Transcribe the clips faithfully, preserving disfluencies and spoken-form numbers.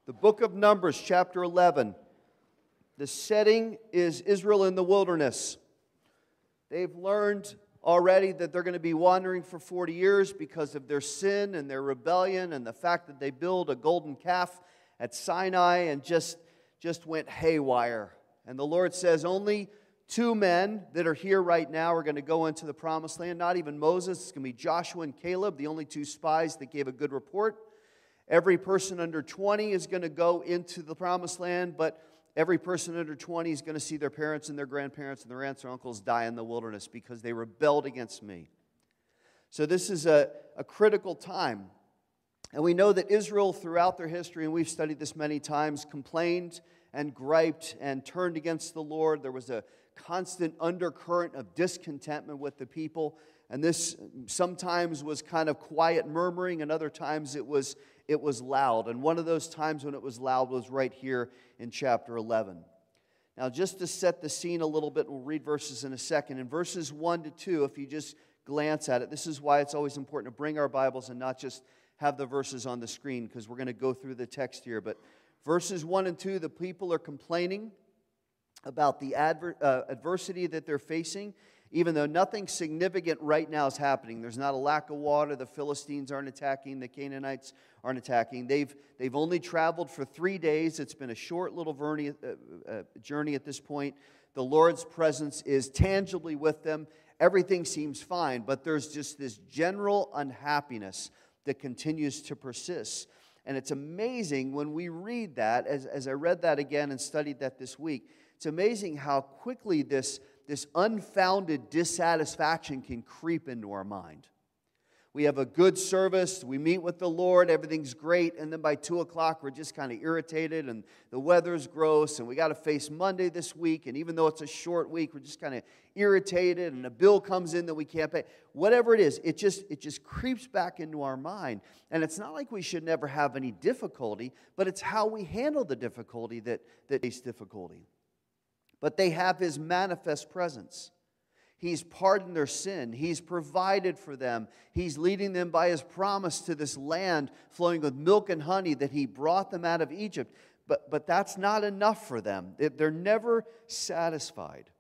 The book of Numbers, chapter eleven. The setting is Israel in the wilderness. They've learned already that they're going to be wandering for forty years because of their sin and their rebellion and the fact that they built a golden calf at Sinai and just, just went haywire. And the Lord says only two men that are here right now are going to go into the promised land. Not even Moses. It's going to be Joshua and Caleb, the only two spies that gave a good report. Every person under twenty is going to go into the promised land, but every person under twenty is going to see their parents and their grandparents and their aunts and uncles die in the wilderness because they rebelled against me. So this is a, a critical time. And we know that Israel throughout their history, and we've studied this many times, complained and griped and turned against the Lord. There was a constant undercurrent of discontentment with the people. And this sometimes was kind of quiet murmuring, and other times it was, it was loud. And one of those times when it was loud was right here in chapter eleven. Now, just to set the scene a little bit, we'll read verses in a second. In verses one to two, if you just glance at it, this is why it's always important to bring our Bibles and not just have the verses on the screen, because we're going to go through the text here. But verses one and two, the people are complaining about the adver- uh, adversity that they're facing, even though nothing significant right now is happening. There's not a lack of water. The Philistines aren't attacking. The Canaanites aren't attacking. They've, they've only traveled for three days. It's been a short little journey, uh, uh, journey at this point. The Lord's presence is tangibly with them. Everything seems fine, but there's just this general unhappiness that continues to persist. And it's amazing when we read that, as, as I read that again and studied that this week, it's amazing how quickly this This unfounded dissatisfaction can creep into our mind. We have a good service, we meet with the Lord, everything's great, and then by two o'clock we're just kind of irritated, and the weather's gross, and we got to face Monday this week, and even though it's a short week, we're just kind of irritated, and a bill comes in that we can't pay. Whatever it is, it just, it just creeps back into our mind. And it's not like we should never have any difficulty, but it's how we handle the difficulty that, that is difficulty. But they have His manifest presence. He's pardoned their sin. He's provided for them. He's leading them by His promise to this land flowing with milk and honey that He brought them out of Egypt. But, but that's not enough for them. They're never satisfied.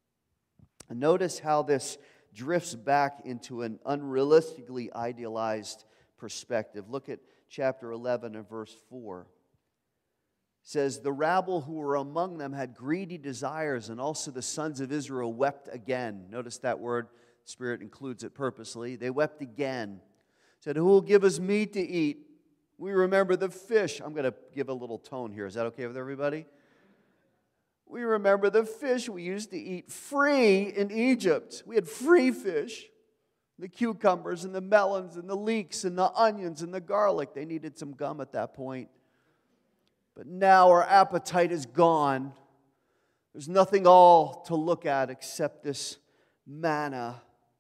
And notice how this drifts back into an unrealistically idealized perspective. Look at chapter eleven and verse four. Says, the rabble who were among them had greedy desires, and also the sons of Israel wept again. Notice that word, Spirit includes it purposely. They wept again. Said, who will give us meat to eat? We remember the fish. I'm going to give a little tone here. Is that okay with everybody? We remember the fish we used to eat free in Egypt. We had free fish. The cucumbers and the melons and the leeks and the onions and the garlic. They needed some gum at that point. But now our appetite is gone. There's nothing all to look at except this manna.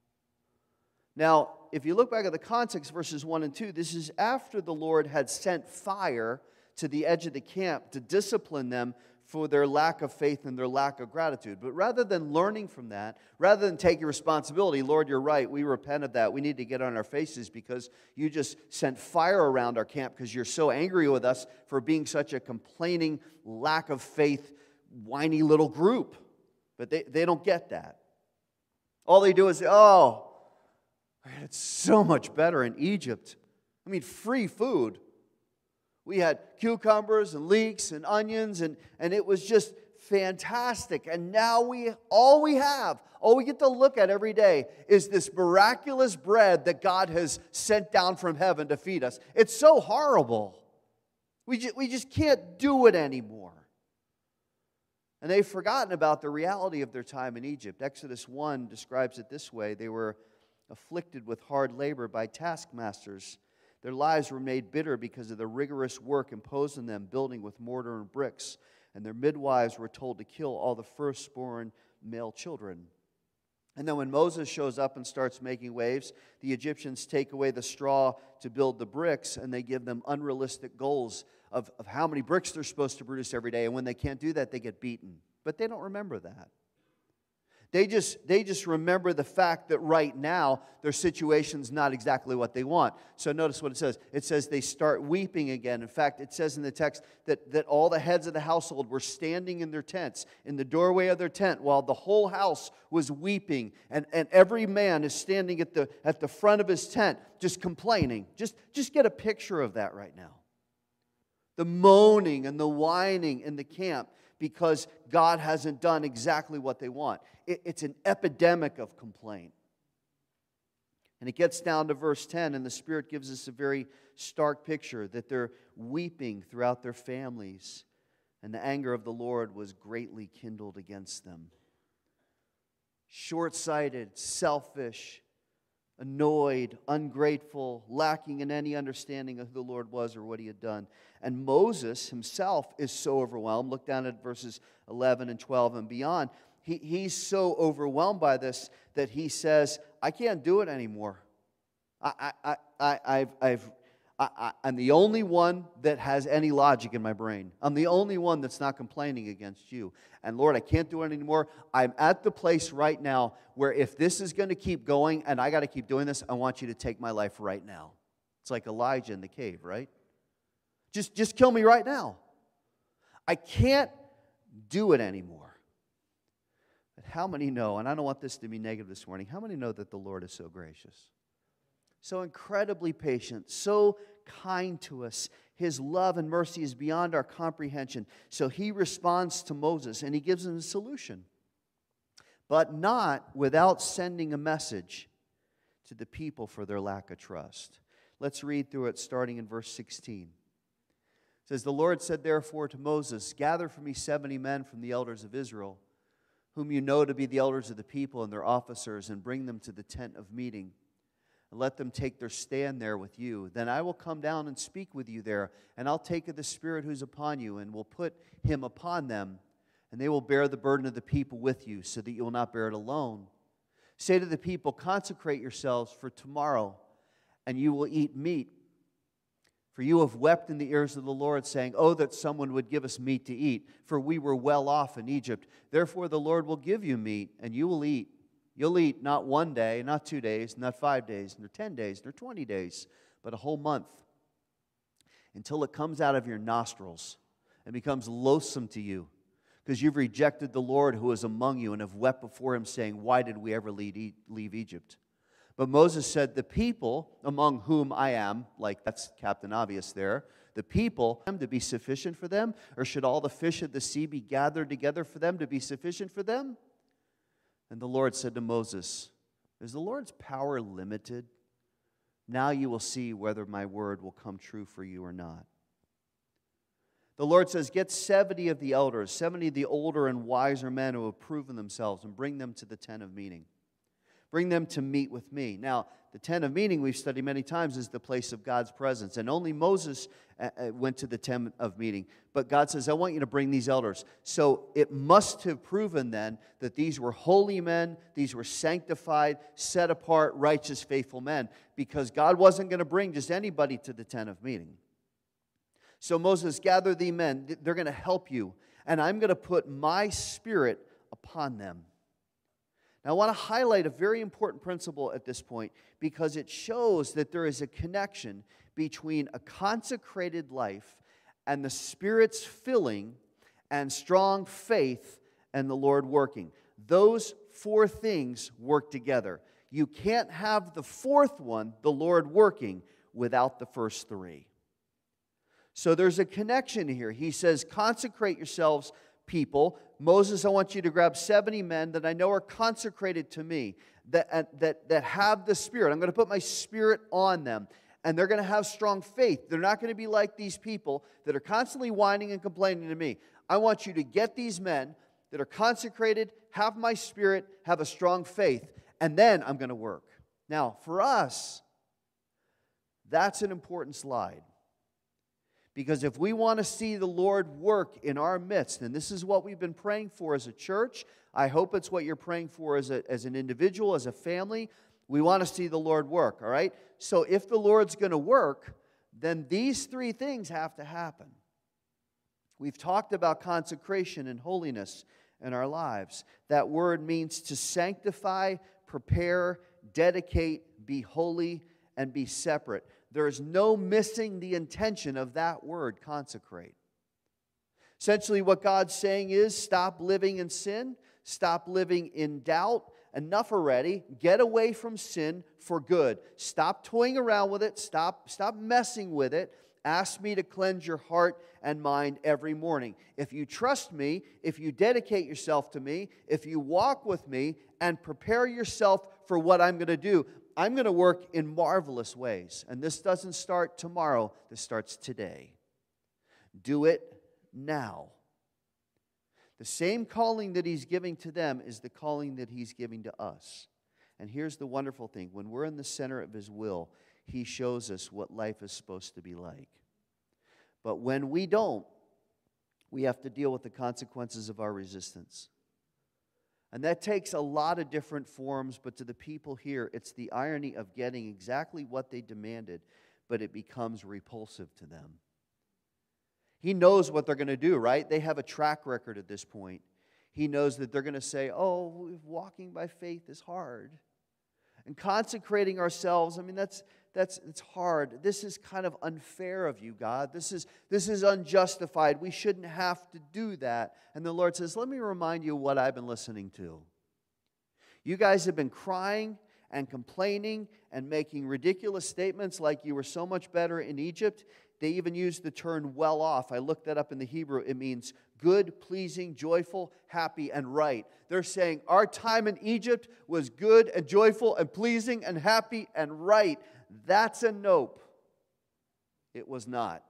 Now, if you look back at the context, verses one and two, this is after the Lord had sent fire to the edge of the camp to discipline them for their lack of faith and their lack of gratitude. But rather than learning from that, rather than taking responsibility, Lord, you're right, we repent of that. We need to get on our faces because you just sent fire around our camp because you're so angry with us for being such a complaining, lack of faith, whiny little group. But they, they don't get that. All they do is say, oh, it's so much better in Egypt. I mean, free food. We had cucumbers and leeks and onions, and, and it was just fantastic. And now we all we have, all we get to look at every day is this miraculous bread that God has sent down from heaven to feed us. It's so horrible. We just, we just can't do it anymore. And they've forgotten about the reality of their time in Egypt. Exodus one describes it this way. They were afflicted with hard labor by taskmasters. Their lives were made bitter because of the rigorous work imposed on them, building with mortar and bricks. And their midwives were told to kill all the firstborn male children. And then when Moses shows up and starts making waves, the Egyptians take away the straw to build the bricks, and they give them unrealistic goals of, of how many bricks they're supposed to produce every day. And when they can't do that, they get beaten. But they don't remember that. They just, they just remember the fact that right now their situation's not exactly what they want. So notice what it says. It says they start weeping again. In fact, it says in the text that, that all the heads of the household were standing in their tents, in the doorway of their tent, while the whole house was weeping. And, and every man is standing at the, at the front of his tent, just complaining. Just, just get a picture of that right now. The moaning and the whining in the camp, because God hasn't done exactly what they want. It, it's an epidemic of complaint. And it gets down to verse ten, and the Spirit gives us a very stark picture that they're weeping throughout their families, and the anger of the Lord was greatly kindled against them. Short-sighted, selfish, annoyed, ungrateful, lacking in any understanding of who the Lord was or what He had done. And Moses himself is so overwhelmed. Look down at verses eleven and twelve and beyond. He, he's so overwhelmed by this that he says, I can't do it anymore. I, I, I, I've, I've, I, I, I'm the only one that has any logic in my brain. I'm the only one that's not complaining against you. And Lord, I can't do it anymore. I'm at the place right now where if this is going to keep going and I got to keep doing this, I want you to take my life right now. It's like Elijah in the cave, right? Just, just kill me right now. I can't do it anymore. But how many know, and I don't want this to be negative this morning, how many know that the Lord is so gracious? So incredibly patient, so kind to us. His love and mercy is beyond our comprehension. So He responds to Moses and He gives him a solution. But not without sending a message to the people for their lack of trust. Let's read through it starting in verse sixteen. It says, the Lord said therefore to Moses, gather for me seventy men from the elders of Israel, whom you know to be the elders of the people and their officers, and bring them to the tent of meeting. And let them take their stand there with you. Then I will come down and speak with you there, and I'll take of the Spirit who's upon you, and will put Him upon them, and they will bear the burden of the people with you, so that you will not bear it alone. Say to the people, consecrate yourselves for tomorrow, and you will eat meat. For you have wept in the ears of the Lord, saying, oh, that someone would give us meat to eat, for we were well off in Egypt. Therefore the Lord will give you meat, and you will eat. You'll eat not one day, not two days, not five days, nor ten days, nor twenty days, but a whole month, until it comes out of your nostrils and becomes loathsome to you, because you've rejected the Lord who is among you and have wept before Him, saying, why did we ever leave Egypt? But Moses said, the people among whom I am, like that's Captain Obvious there, the people, to be sufficient for them? Or should all the fish of the sea be gathered together for them to be sufficient for them? And the Lord said to Moses, is the Lord's power limited? Now you will see whether my word will come true for you or not. The Lord says, get seventy of the elders, seventy of the older and wiser men who have proven themselves, and bring them to the tent of meeting. Bring them to meet with me. Now, the tent of meeting we've studied many times is the place of God's presence. And only Moses uh, went to the tent of meeting. But God says, I want you to bring these elders. So it must have proven then that these were holy men, these were sanctified, set apart, righteous, faithful men. Because God wasn't going to bring just anybody to the tent of meeting. So Moses, gather thee men. They're going to help you. And I'm going to put my Spirit upon them. Now, I want to highlight a very important principle at this point because it shows that there is a connection between a consecrated life and the Spirit's filling and strong faith and the Lord working. Those four things work together. You can't have the fourth one, the Lord working, without the first three. So there's a connection here. He says, consecrate yourselves, people. Moses, I want you to grab seventy men that I know are consecrated to me, that, that, that have the Spirit. I'm going to put my Spirit on them, and they're going to have strong faith. They're not going to be like these people that are constantly whining and complaining to me. I want you to get these men that are consecrated, have my Spirit, have a strong faith, and then I'm going to work. Now, for us, that's an important slide. Because if we want to see the Lord work in our midst, and this is what we've been praying for as a church, I hope it's what you're praying for as, a, as an individual, as a family, we want to see the Lord work, all right? So if the Lord's going to work, then these three things have to happen. We've talked about consecration and holiness, in our lives. That word means to sanctify, prepare, dedicate, be holy, and be separate. There is no missing the intention of that word, consecrate. Essentially, what God's saying is stop living in sin, stop living in doubt. Enough already. Get away from sin for good. Stop toying around with it. Stop, stop messing with it. Ask me to cleanse your heart and mind every morning. If you trust me, if you dedicate yourself to me, if you walk with me and prepare yourself for what I'm going to do, I'm going to work in marvelous ways. And this doesn't start tomorrow. This starts today. Do it now. The same calling that He's giving to them is the calling that He's giving to us. And here's the wonderful thing. When we're in the center of His will, He shows us what life is supposed to be like. But when we don't, we have to deal with the consequences of our resistance. And that takes a lot of different forms, but to the people here, it's the irony of getting exactly what they demanded, but it becomes repulsive to them. He knows what they're going to do, right? They have a track record at this point. He knows that they're going to say, oh, walking by faith is hard. And consecrating ourselves, I mean, that's that's it's hard. This is kind of unfair of you, God. This is, this is unjustified. We shouldn't have to do that. And the Lord says, let me remind you what I've been listening to. You guys have been crying and complaining and making ridiculous statements like you were so much better in Egypt. They even use the term well off. I looked that up in the Hebrew. It means good, pleasing, joyful, happy, and right. They're saying our time in Egypt was good and joyful and pleasing and happy and right. That's a nope. It was not.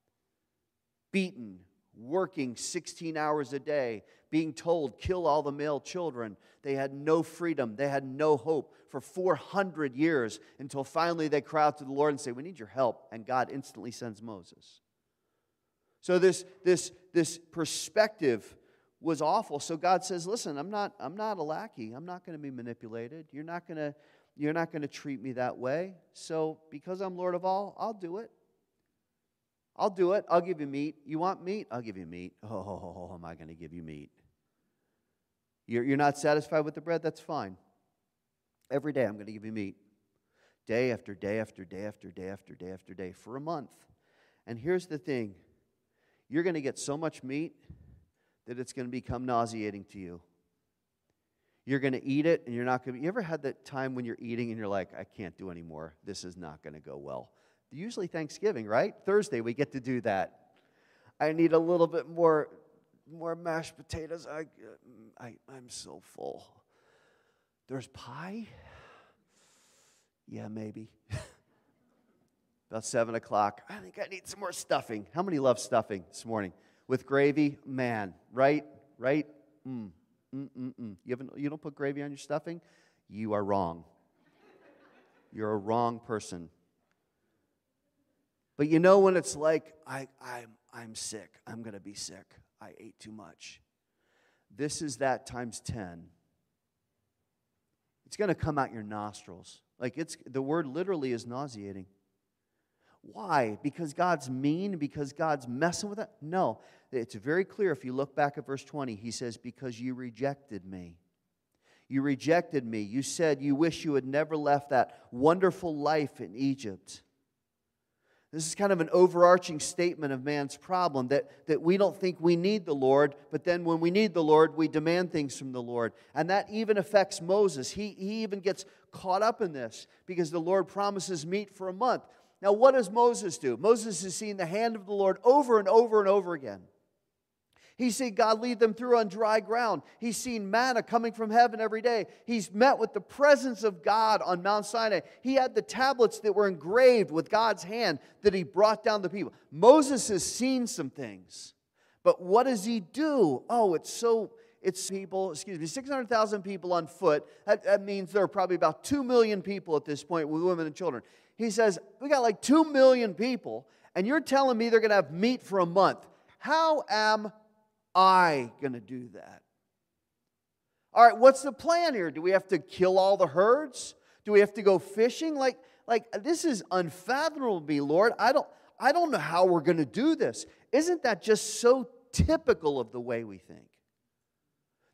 Beaten, working sixteen hours a day, being told, kill all the male children. They had no freedom. They had no hope for four hundred years until finally they cry out to the Lord and say, we need your help. And God instantly sends Moses. So this, this, this perspective was awful. So God says, listen, I'm not, I'm not a lackey. I'm not going to be manipulated. You're not going to, you're not going to treat me that way. So because I'm Lord of all, I'll do it. I'll do it. I'll give you meat. You want meat? I'll give you meat. Oh, am I going to give you meat? You're, you're not satisfied with the bread? That's fine. Every day I'm going to give you meat. Day after day after day after day after day after day for a month. And here's the thing. You're going to get so much meat that it's going to become nauseating to you. You're going to eat it and you're not going to... You ever had that time when you're eating and you're like, I can't do anymore. This is not going to go well. Usually Thanksgiving, right? Thursday we get to do that. I need a little bit more, more mashed potatoes. I, I, I'm so full. There's pie? Yeah, maybe. About seven o'clock. I think I need some more stuffing. How many love stuffing this morning? With gravy? Man, right? Right? Mm. Mm, mm, mm. You haven't, you don't put gravy on your stuffing? You are wrong. You're a wrong person. But you know when it's like, I, I'm, I'm sick. I'm going to be sick. I ate too much. This is that times ten. It's going to come out your nostrils. Like it's the word literally is nauseating. Why? Because God's mean? Because God's messing with it? No. It's very clear if you look back at verse twenty. He says, because you rejected me. You rejected me. You said you wish you had never left that wonderful life in Egypt. This is kind of an overarching statement of man's problem, that, that we don't think we need the Lord, but then when we need the Lord, we demand things from the Lord. And that even affects Moses. He, he even gets caught up in this because the Lord promises meat for a month. Now, what does Moses do? Moses has seen the hand of the Lord over and over and over again. He's seen God lead them through on dry ground. He's seen manna coming from heaven every day. He's met with the presence of God on Mount Sinai. He had the tablets that were engraved with God's hand that He brought down the people. Moses has seen some things. But what does he do? Oh, it's so, it's people, excuse me, six hundred thousand people on foot. That, that means there are probably about two million people at this point with women and children. He says, we got like two million people, and you're telling me they're going to have meat for a month. How am I going to do that? All right, what's the plan here? Do we have to kill all the herds? Do we have to go fishing? Like, like this is unfathomable to me, Lord. I don't, I don't know how we're going to do this. Isn't that just so typical of the way we think?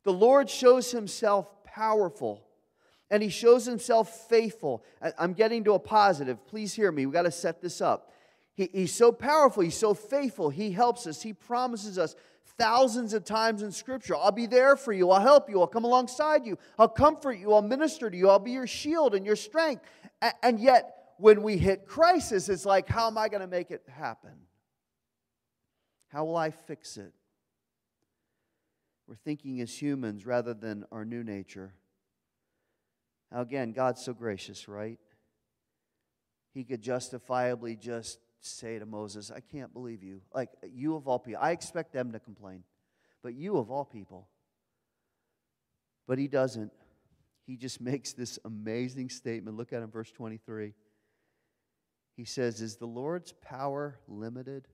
The Lord shows himself powerful, and he shows himself faithful. I'm getting to a positive. Please hear me. We've got to set this up. He, he's so powerful. He's so faithful. He helps us. He promises us thousands of times in Scripture, I'll be there for you. I'll help you. I'll come alongside you. I'll comfort you. I'll minister to you. I'll be your shield and your strength. And, and yet, when we hit crisis, it's like, how am I going to make it happen? How will I fix it? We're thinking as humans rather than our new nature. Now again, God's so gracious, right? He could justifiably just say to Moses, I can't believe you. Like, you of all people. I expect them to complain. But you of all people. But he doesn't. He just makes this amazing statement. Look at him, verse twenty-three. He says, is the Lord's power limited?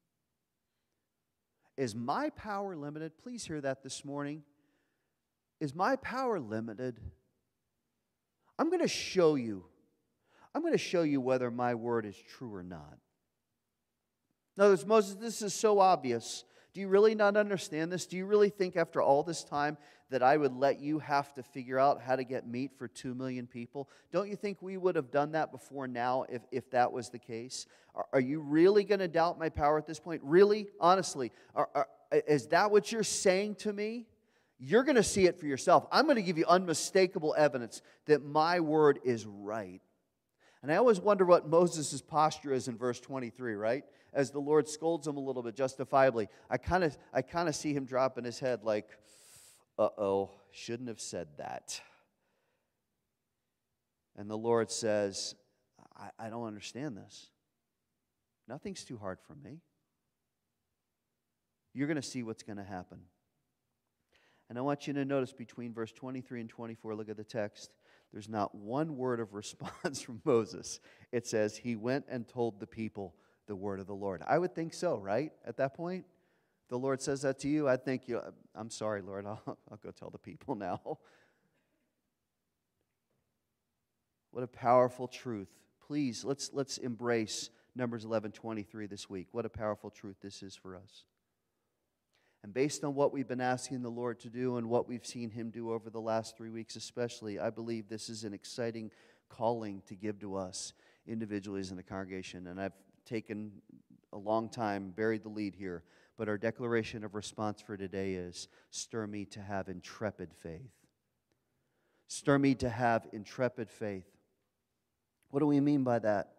Is my power limited? Please hear that this morning. Is my power limited? I'm going to show you. I'm going to show you whether my word is true or not. In other words, Moses, this is so obvious. Do you really not understand this? Do you really think after all this time that I would let you have to figure out how to get meat for two million people? Don't you think we would have done that before now if, if that was the case? Are, are you really going to doubt my power at this point? Really? Honestly? Are, are, is that what you're saying to me? You're going to see it for yourself. I'm going to give you unmistakable evidence that my word is right. And I always wonder what Moses' posture is in verse twenty-three, right? As the Lord scolds him a little bit justifiably. I kind of I kind of see him dropping his head like, uh-oh, shouldn't have said that. And the Lord says, I, I don't understand this. Nothing's too hard for me. You're going to see what's going to happen. And I want you to notice between verse twenty-three and twenty-four, look at the text. There's not one word of response from Moses. It says, he went and told the people the word of the Lord. I would think so, right? At that point, the Lord says that to you. I'd think, you, I'm sorry, Lord, I'll, I'll go tell the people now. What a powerful truth. Please, let's, let's embrace Numbers eleven twenty-three this week. What a powerful truth this is for us. And based on what we've been asking the Lord to do and what we've seen him do over the last three weeks especially, I believe this is an exciting calling to give to us individually as in a congregation. And I've taken a long time, buried the lead here, but our declaration of response for today is, stir me to have intrepid faith. Stir me to have intrepid faith. What do we mean by that?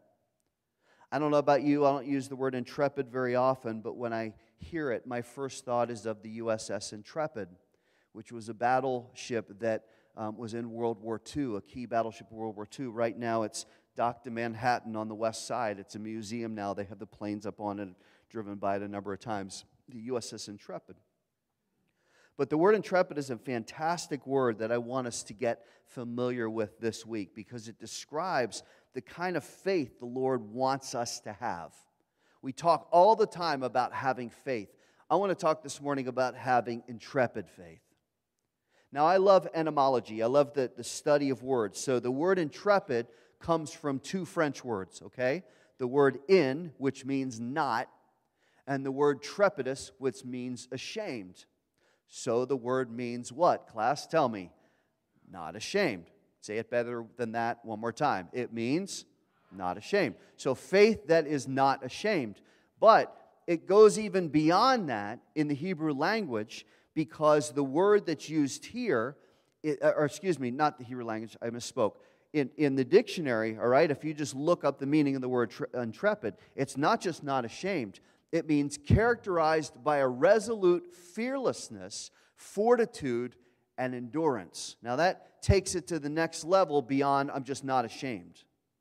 I don't know about you, I don't use the word intrepid very often, but when I hear it, my first thought is of the U S S Intrepid, which was a battleship that um, was in World War Two, a key battleship in World War Two. Right now it's docked in Manhattan on the west side. It's a museum now. They have the planes up on it, driven by it a number of times. The U S S Intrepid. But the word intrepid is a fantastic word that I want us to get familiar with this week because it describes the kind of faith the Lord wants us to have. We talk all the time about having faith. I want to talk this morning about having intrepid faith. Now, I love etymology. I love the, the study of words. So the word intrepid comes from two French words, okay? The word in, which means not, and the word trepidus, which means ashamed. So the word means what, class? Tell me. Not ashamed. Say it better than that one more time. It means not ashamed. So faith that is not ashamed. But it goes even beyond that in the Hebrew language because the word that's used here, it, or excuse me, not the Hebrew language, I misspoke. In, in the dictionary, all right, if you just look up the meaning of the word tre- intrepid, it's not just not ashamed. It means characterized by a resolute fearlessness, fortitude, and endurance. Now that takes it to the next level beyond I'm just not ashamed.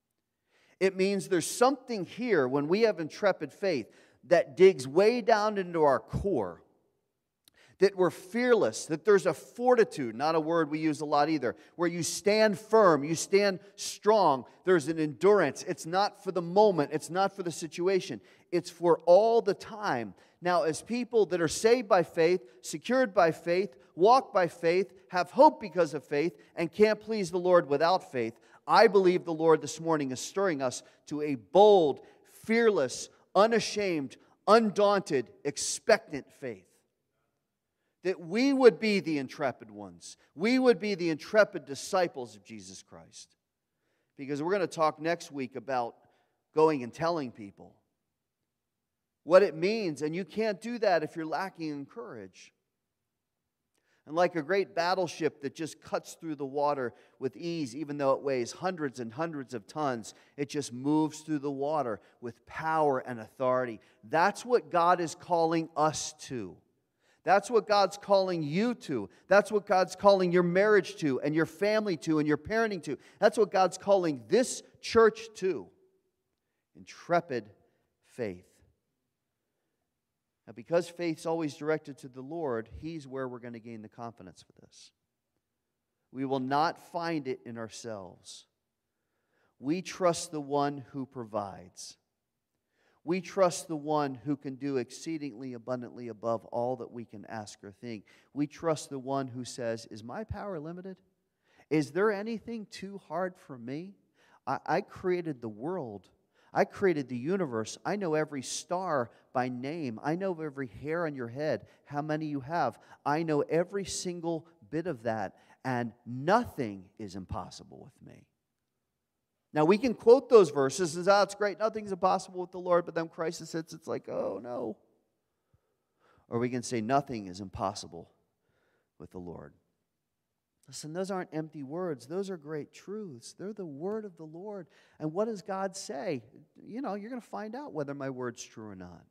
It means there's something here when we have intrepid faith that digs way down into our core, that we're fearless, that there's a fortitude, not a word we use a lot either, where you stand firm, you stand strong, there's an endurance. It's not for the moment, it's not for the situation, it's for all the time. Now, as people that are saved by faith, secured by faith, walk by faith, have hope because of faith, and can't please the Lord without faith, I believe the Lord this morning is stirring us to a bold, fearless, unashamed, undaunted, expectant faith. that we would be the intrepid ones. We would be the intrepid disciples of Jesus Christ. Because we're going to talk next week about going and telling people what it means, and you can't do that if you're lacking in courage. And like a great battleship that just cuts through the water with ease, even though it weighs hundreds and hundreds of tons, it just moves through the water with power and authority. That's what God is calling us to. That's what God's calling you to. That's what God's calling your marriage to, and your family to, and your parenting to. That's what God's calling this church to. Intrepid faith. Now, because faith's always directed to the Lord, He's where we're going to gain the confidence for this. We will not find it in ourselves. We trust the one who provides. We trust the one who can do exceedingly abundantly above all that we can ask or think. We trust the one who says, is my power limited? Is there anything too hard for me? I, I created the world. I created the universe. I know every star by name. I know every hair on your head, how many you have. I know every single bit of that, and nothing is impossible with me. Now, we can quote those verses and say, oh, it's great, nothing's impossible with the Lord, but then crisis hits, it's like, oh, no. Or we can say, nothing is impossible with the Lord. Listen, those aren't empty words. Those are great truths. They're the word of the Lord. And what does God say? You know, you're going to find out whether my word's true or not.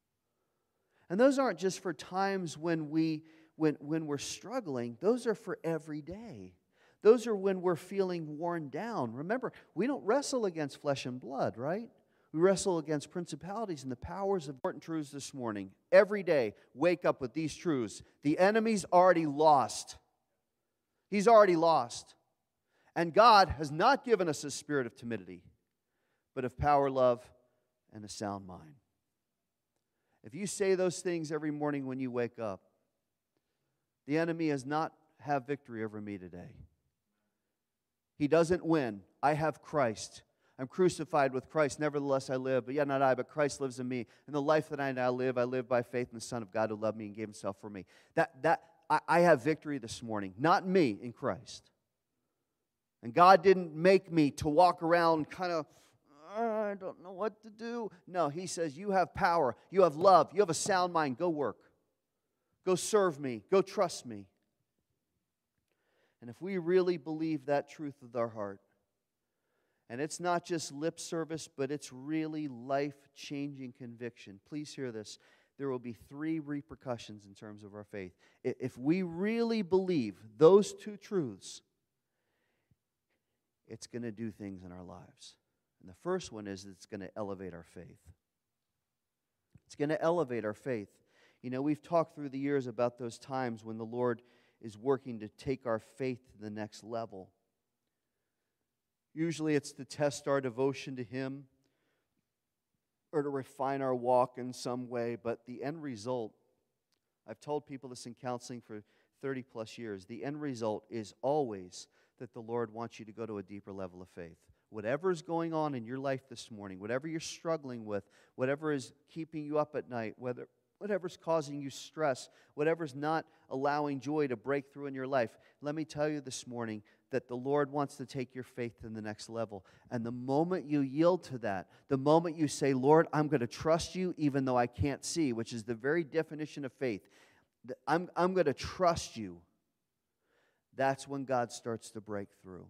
And those aren't just for times when, we, when, when we're struggling. Those are for every day. Those are when we're feeling worn down. Remember, we don't wrestle against flesh and blood, right? We wrestle against principalities and the powers of important truths this morning. Every day, wake up with these truths. The enemy's already lost. He's already lost. And God has not given us a spirit of timidity, but of power, love, and a sound mind. If you say those things every morning when you wake up, the enemy does not have victory over me today. He doesn't win. I have Christ. I'm crucified with Christ. Nevertheless I live, but yet not I, but Christ lives in me. And the life that I now live, I live by faith in the Son of God who loved me and gave Himself for me. That, that, I, I have victory this morning. Not me, in Christ. And God didn't make me to walk around kind of, I don't know what to do. No, He says, you have power. You have love. You have a sound mind. Go work. Go serve me. Go trust me. And if we really believe that truth with our heart, and it's not just lip service, but it's really life-changing conviction. Please hear this. There will be three repercussions in terms of our faith. If we really believe those two truths, it's going to do things in our lives. And the first one is it's going to elevate our faith. It's going to elevate our faith. You know, we've talked through the years about those times when the Lord is working to take our faith to the next level. Usually it's to test our devotion to Him or to refine our walk in some way, but the end result, I've told people this in counseling for thirty plus years, the end result is always that the Lord wants you to go to a deeper level of faith. Whatever is going on in your life this morning, whatever you're struggling with, whatever is keeping you up at night, whether whatever's causing you stress, whatever's not allowing joy to break through in your life, let me tell you this morning that the Lord wants to take your faith to the next level. And the moment you yield to that, the moment you say, Lord, I'm going to trust you even though I can't see, which is the very definition of faith, I'm, I'm going to trust you, that's when God starts to break through.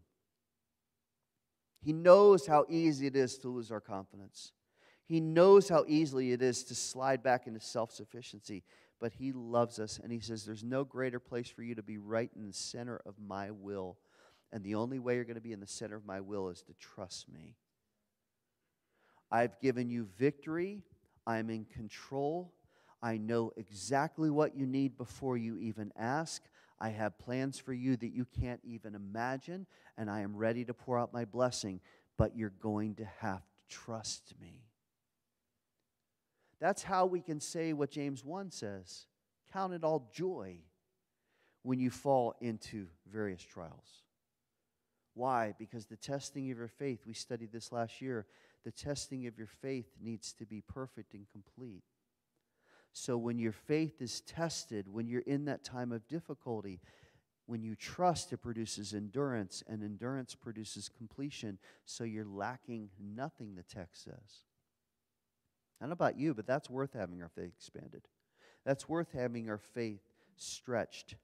He knows how easy it is to lose our confidence. He knows how easily it is to slide back into self-sufficiency, but He loves us, and He says, there's no greater place for you to be right in the center of my will. And the only way you're going to be in the center of my will is to trust me. I've given you victory. I'm in control. I know exactly what you need before you even ask. I have plans for you that you can't even imagine, and I am ready to pour out my blessing, but you're going to have to trust me. That's how we can say what James one says. Count it all joy when you fall into various trials. Why? Because the testing of your faith, we studied this last year, the testing of your faith needs to be perfect and complete. So when your faith is tested, when you're in that time of difficulty, when you trust, it produces endurance, and endurance produces completion, so you're lacking nothing, the text says. I don't know about you, but that's worth having our faith expanded. That's worth having our faith stretched.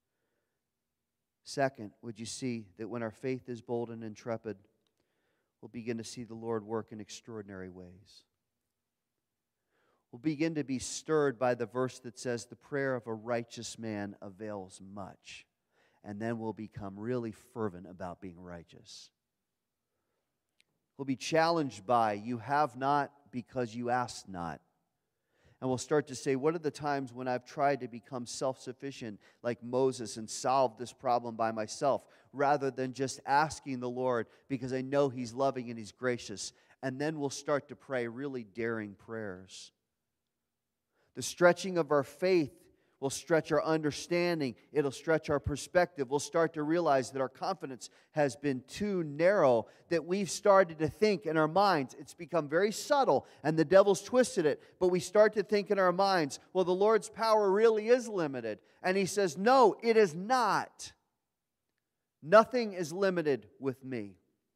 Second, would you see that when our faith is bold and intrepid, we'll begin to see the Lord work in extraordinary ways. We'll begin to be stirred by the verse that says, the prayer of a righteous man avails much. And then we'll become really fervent about being righteous. We'll be challenged by, you have not because you ask not. And we'll start to say, what are the times when I've tried to become self-sufficient like Moses and solve this problem by myself, rather than just asking the Lord because I know He's loving and He's gracious. And then we'll start to pray really daring prayers. The stretching of our faith will stretch our understanding. It'll stretch our perspective. We'll start to realize that our confidence has been too narrow, that we've started to think in our minds. It's become very subtle, and the devil's twisted it. But we start to think in our minds, well, the Lord's power really is limited. And He says, no, it is not. Nothing is limited with me.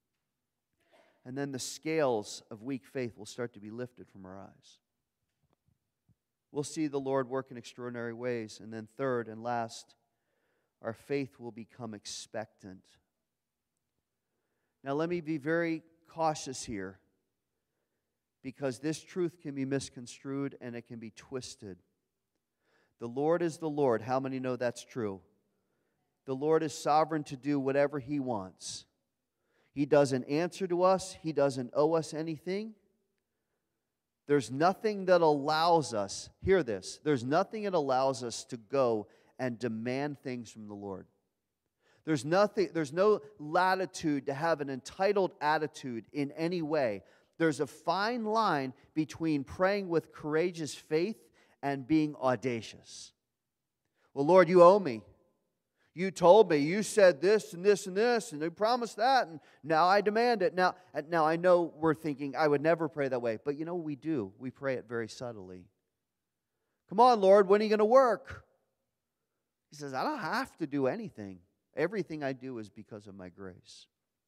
And then the scales of weak faith will start to be lifted from our eyes. We'll see the Lord work in extraordinary ways. And then third and last, our faith will become expectant. Now let me be very cautious here, because this truth can be misconstrued and it can be twisted. The Lord is the Lord. How many know that's true? The Lord is sovereign to do whatever He wants. He doesn't answer to us. He doesn't owe us anything. There's nothing that allows us, hear this, there's nothing that allows us to go and demand things from the Lord. There's nothing, there's no latitude to have an entitled attitude in any way. There's a fine line between praying with courageous faith and being audacious. Well, Lord, you owe me. You told me, you said this and this and this, and you promised that, and now I demand it. Now, now I know we're thinking, I would never pray that way. But you know we do. We pray it very subtly. Come on, Lord, when are you going to work? He says, I don't have to do anything. Everything I do is because of my grace.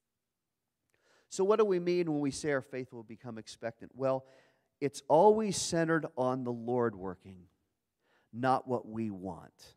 So what do we mean when we say our faith will become expectant? Well, it's always centered on the Lord working, not what we want.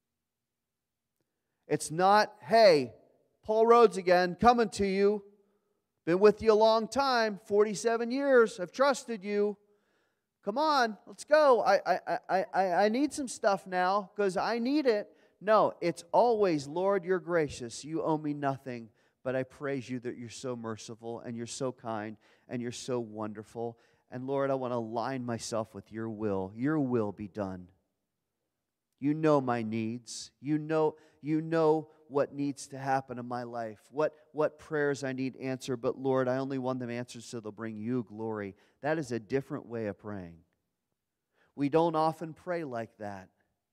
It's not, hey, Paul Rhodes again, coming to you. Been with you a long time, forty-seven years. I've trusted you. Come on, let's go. I, I, I, I, I need some stuff now because I need it. No, it's always, Lord, you're gracious. You owe me nothing, but I praise you that you're so merciful and you're so kind and you're so wonderful. And Lord, I want to align myself with your will. Your will be done. You know my needs. You know, you know what needs to happen in my life, what, what prayers I need answered. But Lord, I only want them answered so they'll bring you glory. That is a different way of praying. We don't often pray like that.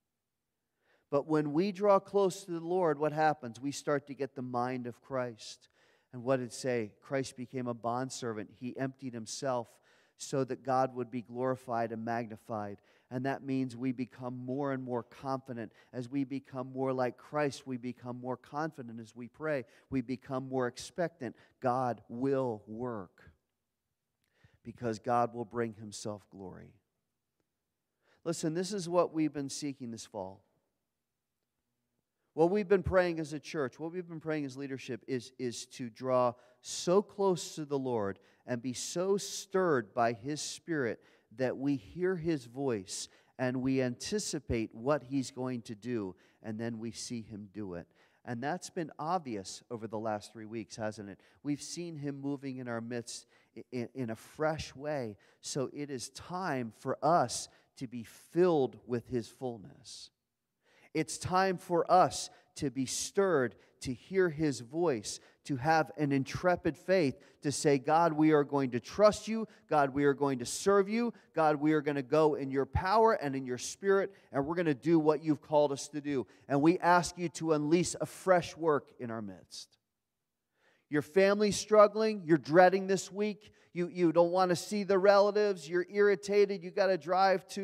But when we draw close to the Lord, what happens? We start to get the mind of Christ. And what did it say? Christ became a bondservant. He emptied Himself so that God would be glorified and magnified. And that means we become more and more confident. As we become more like Christ, we become more confident as we pray. We become more expectant. God will work because God will bring Himself glory. Listen, this is what we've been seeking this fall. What we've been praying as a church, what we've been praying as leadership is, is to draw so close to the Lord and be so stirred by His Spirit that we hear His voice and we anticipate what He's going to do, and then we see Him do it. And that's been obvious over the last three weeks, hasn't it? We've seen Him moving in our midst in, in a fresh way. So it is time for us to be filled with His fullness. It's time for us to be stirred, to hear His voice, to have an intrepid faith, to say, God, we are going to trust you. God, we are going to serve you. God, we are going to go in your power and in your Spirit, and we're going to do what you've called us to do. And we ask you to unleash a fresh work in our midst. Your family's struggling. You're dreading this week. You, you don't want to see the relatives. You're irritated. You got to drive to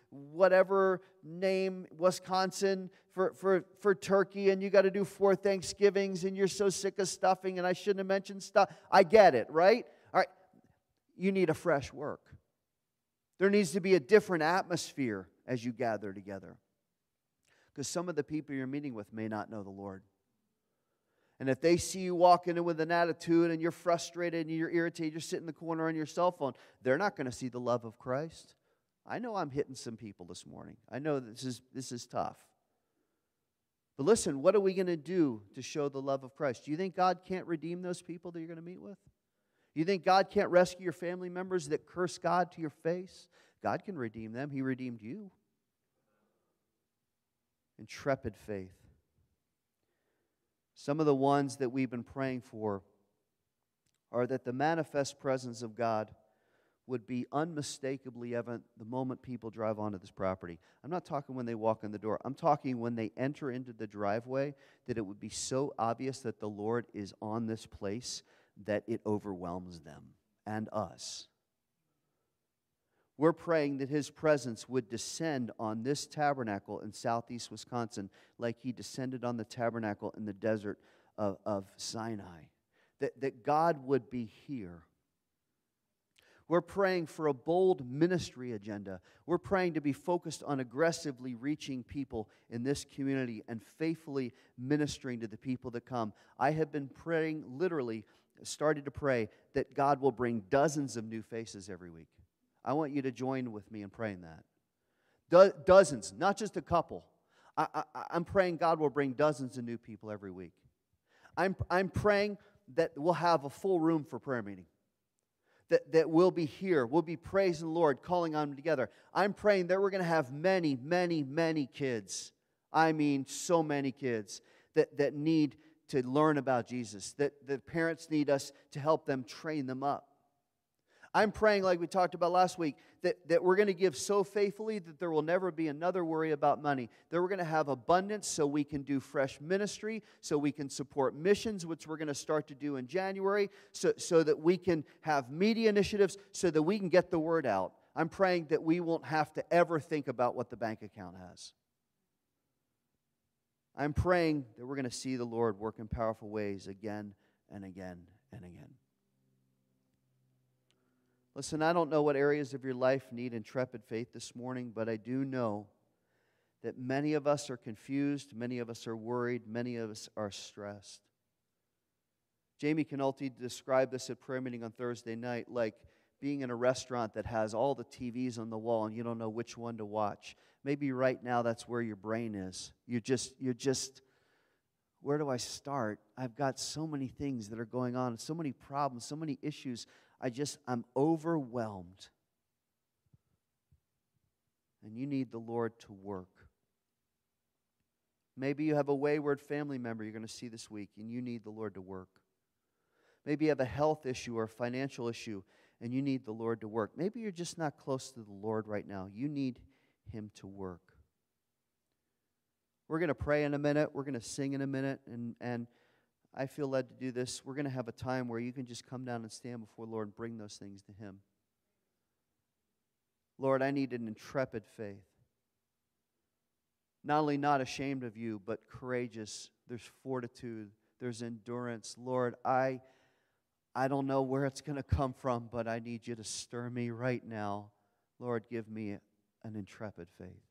whatever name, Wisconsin, for, for, for turkey, and you got to do four Thanksgivings, and you're so sick of stuffing, and I shouldn't have mentioned stuff. I get it, right? All right. You need a fresh work. There needs to be a different atmosphere as you gather together. Because some of the people you're meeting with may not know the Lord. And if they see you walking in with an attitude and you're frustrated and you're irritated, you're sitting in the corner on your cell phone, they're not going to see the love of Christ. I know I'm hitting some people this morning. I know this is, this is tough. But listen, what are we going to do to show the love of Christ? Do you think God can't redeem those people that you're going to meet with? You think God can't rescue your family members that curse God to your face? God can redeem them. He redeemed you. Intrepid faith. Some of the ones that we've been praying for are that the manifest presence of God would be unmistakably evident the moment people drive onto this property. I'm not talking when they walk in the door. I'm talking when they enter into the driveway, that it would be so obvious that the Lord is on this place that it overwhelms them and us. We're praying that His presence would descend on this tabernacle in southeast Wisconsin like He descended on the tabernacle in the desert of, of Sinai. That, that God would be here. We're praying for a bold ministry agenda. We're praying to be focused on aggressively reaching people in this community and faithfully ministering to the people that come. I have been praying, literally started to pray, that God will bring dozens of new faces every week. I want you to join with me in praying that. Do- dozens, not just a couple. I, I, I'm praying God will bring dozens of new people every week. I'm, I'm praying that we'll have a full room for prayer meeting. That, that we'll be here. We'll be praising the Lord, calling on Him together. I'm praying that we're going to have many, many, many kids. I mean, so many kids that, that need to learn about Jesus. That the parents need us to help them train them up. I'm praying, like we talked about last week, that, that we're going to give so faithfully that there will never be another worry about money. That we're going to have abundance so we can do fresh ministry, so we can support missions, which we're going to start to do in January, so, so that we can have media initiatives, so that we can get the word out. I'm praying that we won't have to ever think about what the bank account has. I'm praying that we're going to see the Lord work in powerful ways again and again and again. Listen, I don't know what areas of your life need intrepid faith this morning, but I do know that many of us are confused, many of us are worried, many of us are stressed. Jamie Canulty described this at prayer meeting on Thursday night like being in a restaurant that has all the T Vs on the wall and you don't know which one to watch. Maybe right now that's where your brain is. You just, you're just, where do I start? I've got so many things that are going on, so many problems, so many issues. I just, I'm overwhelmed. And you need the Lord to work. Maybe you have a wayward family member you're going to see this week, and you need the Lord to work. Maybe you have a health issue or a financial issue, and you need the Lord to work. Maybe you're just not close to the Lord right now. You need Him to work. We're going to pray in a minute. We're going to sing in a minute, and and I feel led to do this. We're going to have a time where you can just come down and stand before the Lord and bring those things to Him. Lord, I need an intrepid faith. Not only not ashamed of you, but courageous. There's fortitude. There's endurance. Lord, I, I don't know where it's going to come from, but I need you to stir me right now. Lord, give me an intrepid faith.